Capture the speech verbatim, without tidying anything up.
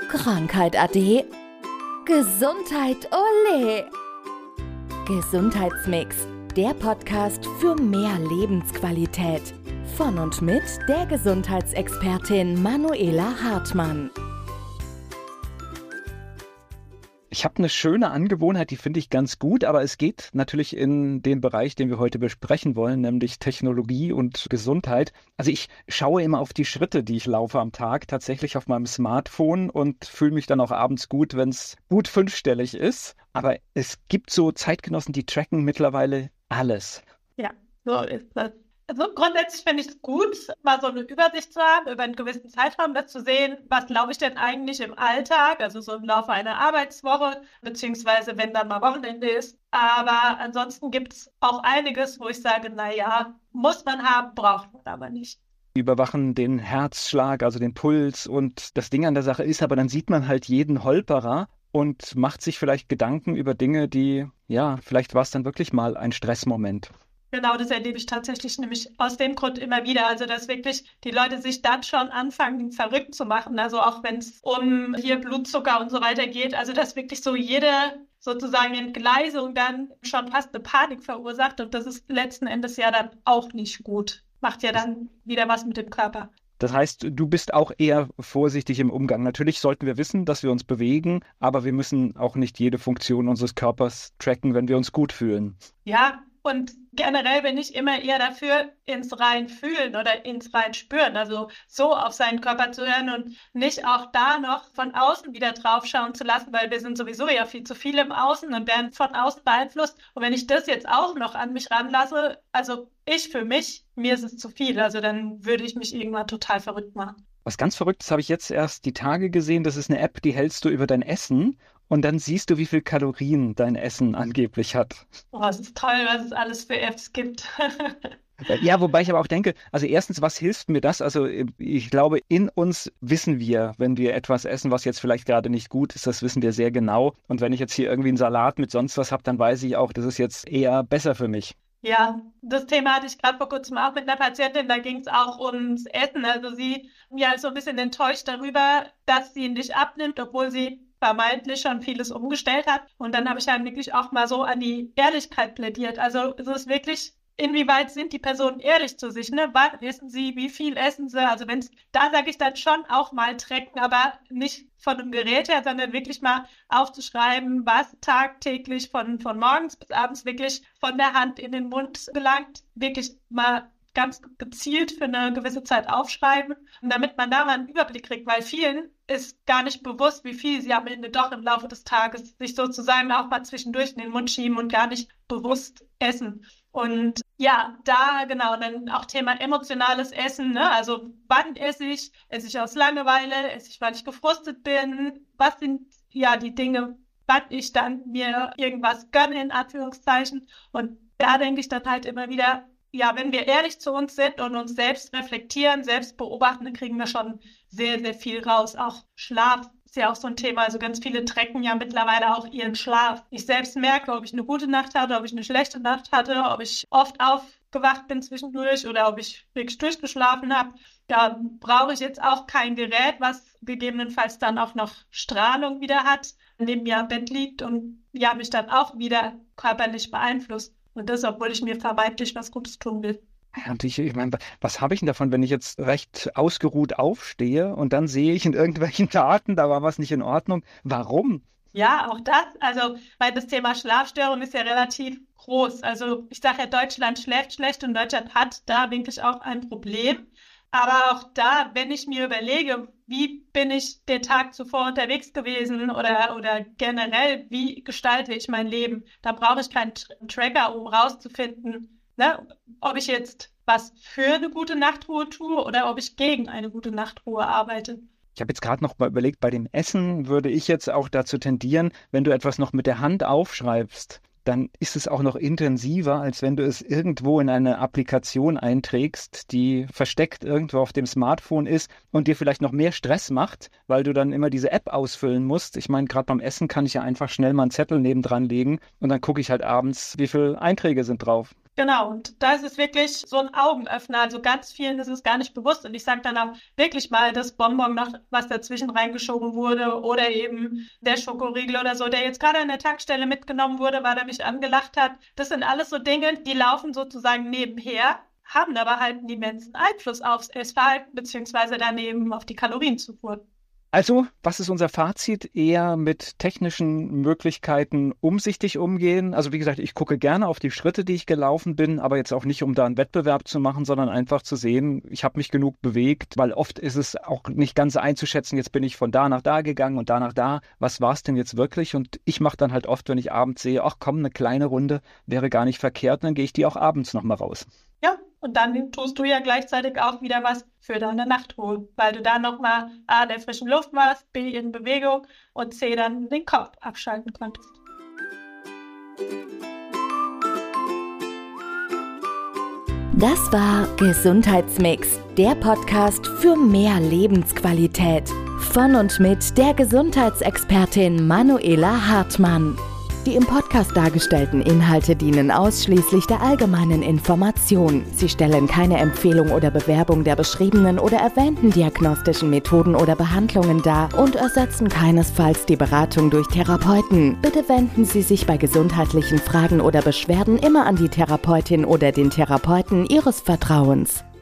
Krankheit ade. Gesundheit ole. Gesundheitsmix, der Podcast für mehr Lebensqualität. Von und mit der Gesundheitsexpertin Manuela Hartmann. Ich habe eine schöne Angewohnheit, die finde ich ganz gut, aber es geht natürlich in den Bereich, den wir heute besprechen wollen, nämlich Technologie und Gesundheit. Also ich schaue immer auf die Schritte, die ich laufe am Tag, tatsächlich auf meinem Smartphone und fühle mich dann auch abends gut, wenn es gut fünfstellig ist. Aber es gibt so Zeitgenossen, die tracken mittlerweile alles. Ja, so ist das. Also grundsätzlich finde ich es gut, mal so eine Übersicht zu haben, über einen gewissen Zeitraum das zu sehen, was laufe ich denn eigentlich im Alltag, also so im Laufe einer Arbeitswoche, beziehungsweise wenn dann mal Wochenende ist. Aber ansonsten gibt es auch einiges, wo ich sage, naja, muss man haben, braucht man aber nicht. Überwachen den Herzschlag, also den Puls, und das Ding an der Sache ist, aber dann sieht man halt jeden Holperer und macht sich vielleicht Gedanken über Dinge, die, ja, vielleicht war es dann wirklich mal ein Stressmoment. Genau, das erlebe ich tatsächlich nämlich aus dem Grund immer wieder. Also, dass wirklich die Leute sich dann schon anfangen, verrückt zu machen. Also auch wenn es um hier Blutzucker und so weiter geht. Also, dass wirklich so jede sozusagen Entgleisung dann schon fast eine Panik verursacht. Und das ist letzten Endes ja dann auch nicht gut. Macht ja dann wieder was mit dem Körper. Das heißt, du bist auch eher vorsichtig im Umgang. Natürlich sollten wir wissen, dass wir uns bewegen, aber wir müssen auch nicht jede Funktion unseres Körpers tracken, wenn wir uns gut fühlen. Ja, und generell bin ich immer eher dafür, ins rein fühlen oder ins rein spüren, also so auf seinen Körper zu hören und nicht auch da noch von außen wieder drauf schauen zu lassen, weil wir sind sowieso ja viel zu viel im Außen und werden von außen beeinflusst. Und wenn ich das jetzt auch noch an mich ranlasse, also ich für mich, mir ist es zu viel, also dann würde ich mich irgendwann total verrückt machen. Was ganz Verrücktes habe ich jetzt erst die Tage gesehen. Das ist eine App, die hältst du über dein Essen und dann siehst du, wie viel Kalorien dein Essen angeblich hat. Oh, es ist toll, was es alles für Apps gibt. Ja, wobei ich aber auch denke, also erstens, was hilft mir das? Also ich glaube, in uns wissen wir, wenn wir etwas essen, was jetzt vielleicht gerade nicht gut ist, das wissen wir sehr genau. Und wenn ich jetzt hier irgendwie einen Salat mit sonst was habe, dann weiß ich auch, das ist jetzt eher besser für mich. Ja, das Thema hatte ich gerade vor kurzem auch mit einer Patientin, da ging es auch ums Essen. Also sie ja so ein bisschen enttäuscht darüber, dass sie nicht abnimmt, obwohl sie vermeintlich schon vieles umgestellt hat. Und dann habe ich halt wirklich auch mal so an die Ehrlichkeit plädiert. Also es ist wirklich, inwieweit sind die Personen ehrlich zu sich, ne? Wann essen sie, wie viel essen sie? Also wenn es, da sage ich dann schon auch mal tracken, aber nicht von einem Gerät her, sondern wirklich mal aufzuschreiben, was tagtäglich von, von morgens bis abends wirklich von der Hand in den Mund gelangt, wirklich mal ganz gezielt für eine gewisse Zeit aufschreiben, und damit man da mal einen Überblick kriegt, weil vielen ist gar nicht bewusst, wie viel sie am Ende doch im Laufe des Tages sich sozusagen auch mal zwischendurch in den Mund schieben und gar nicht bewusst essen. Und ja, da genau, dann auch Thema emotionales Essen, ne? Also wann esse ich? Esse ich aus Langeweile? Esse ich, weil ich gefrustet bin? Was sind ja die Dinge, wann ich dann mir irgendwas gönne, in Anführungszeichen? Und da denke ich dann halt immer wieder, ja, wenn wir ehrlich zu uns sind und uns selbst reflektieren, selbst beobachten, dann kriegen wir schon sehr, sehr viel raus. Auch Schlaf ist ja auch so ein Thema. Also ganz viele tracken ja mittlerweile auch ihren Schlaf. Ich selbst merke, ob ich eine gute Nacht hatte, ob ich eine schlechte Nacht hatte, ob ich oft aufgewacht bin zwischendurch oder ob ich wirklich durchgeschlafen habe. Da brauche ich jetzt auch kein Gerät, was gegebenenfalls dann auch noch Strahlung wieder hat, neben mir am Bett liegt und ja, mich dann auch wieder körperlich beeinflusst. Und das, obwohl ich mir vermeintlich was Gutes tun will. Ja, und ich, ich meine, was habe ich denn davon, wenn ich jetzt recht ausgeruht aufstehe und dann sehe ich in irgendwelchen Daten, da war was nicht in Ordnung? Warum? Ja, auch das. Also, weil das Thema Schlafstörung ist ja relativ groß. Also, ich sage ja, Deutschland schläft schlecht und Deutschland hat da wirklich auch ein Problem. Aber auch da, wenn ich mir überlege, wie bin ich den Tag zuvor unterwegs gewesen oder, oder generell, wie gestalte ich mein Leben, da brauche ich keinen Tracker, um rauszufinden, ne, ob ich jetzt was für eine gute Nachtruhe tue oder ob ich gegen eine gute Nachtruhe arbeite. Ich habe jetzt gerade noch mal überlegt, bei dem Essen würde ich jetzt auch dazu tendieren, wenn du etwas noch mit der Hand aufschreibst, dann ist es auch noch intensiver, als wenn du es irgendwo in eine Applikation einträgst, die versteckt irgendwo auf dem Smartphone ist und dir vielleicht noch mehr Stress macht, weil du dann immer diese App ausfüllen musst. Ich meine, gerade beim Essen kann ich ja einfach schnell mal einen Zettel nebendran legen und dann gucke ich halt abends, wie viele Einträge sind drauf. Genau, und da ist es wirklich so ein Augenöffner. Also ganz vielen ist es gar nicht bewusst. Und ich sage dann auch wirklich mal das Bonbon noch, was dazwischen reingeschoben wurde oder eben der Schokoriegel oder so, der jetzt gerade an der Tankstelle mitgenommen wurde, weil er mich angelacht hat. Das sind alles so Dinge, die laufen sozusagen nebenher, haben aber halt einen immensen Einfluss aufs Essverhalten beziehungsweise daneben auf die Kalorienzufuhr. Also, was ist unser Fazit? Eher mit technischen Möglichkeiten umsichtig umgehen. Also wie gesagt, ich gucke gerne auf die Schritte, die ich gelaufen bin, aber jetzt auch nicht, um da einen Wettbewerb zu machen, sondern einfach zu sehen, ich habe mich genug bewegt, weil oft ist es auch nicht ganz einzuschätzen, jetzt bin ich von da nach da gegangen und da nach da. Was war es denn jetzt wirklich? Und ich mache dann halt oft, wenn ich abends sehe, ach komm, eine kleine Runde wäre gar nicht verkehrt, dann gehe ich die auch abends nochmal raus. Ja, und dann tust du ja gleichzeitig auch wieder was für deine Nachtruhe, weil du dann nochmal A, in der frischen Luft warst, B, in Bewegung und C, dann den Kopf abschalten konntest. Das war Gesundheitsmix, der Podcast für mehr Lebensqualität. Von und mit der Gesundheitsexpertin Manuela Hartmann. Die im Podcast dargestellten Inhalte dienen ausschließlich der allgemeinen Information. Sie stellen keine Empfehlung oder Bewerbung der beschriebenen oder erwähnten diagnostischen Methoden oder Behandlungen dar und ersetzen keinesfalls die Beratung durch Therapeuten. Bitte wenden Sie sich bei gesundheitlichen Fragen oder Beschwerden immer an die Therapeutin oder den Therapeuten Ihres Vertrauens.